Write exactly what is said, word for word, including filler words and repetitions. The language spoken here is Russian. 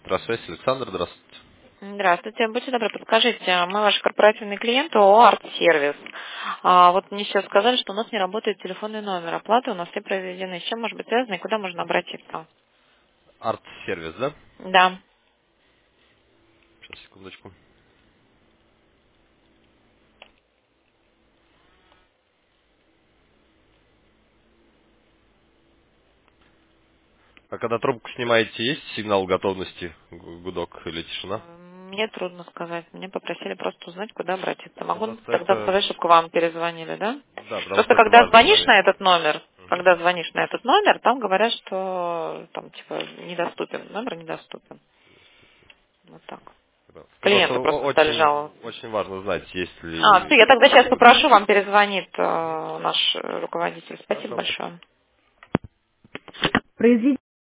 Электросвязь, Александр, здравствуйте. Здравствуйте. Будьте добры, подскажите, мы ваш корпоративный клиент ООО «Арт-сервис». А, вот мне сейчас сказали, что у нас не работает телефонный номер. Оплаты у нас все произведены. С чем может быть связано и куда можно обратиться? Арт-сервис, да? Да. Сейчас, секундочку. А когда трубку снимаете, есть сигнал готовности, гу- гудок или тишина? Мне трудно сказать. Мне попросили просто узнать, куда обратиться. Ну, Могу просто тогда это... сказать, чтобы к вам перезвонили, да? Да, потому Просто что это когда важный звонишь момент. на этот номер, Мгм. когда звонишь на этот номер, там говорят, что там типа недоступен. Номер недоступен. Вот так. Да. Просто Клиенты о- просто стали очень, жаловаться. очень важно знать, есть А, ли... все, я тогда сейчас попрошу, вам перезвонит э, наш э, руководитель. Спасибо Хорошо, спасибо. большое.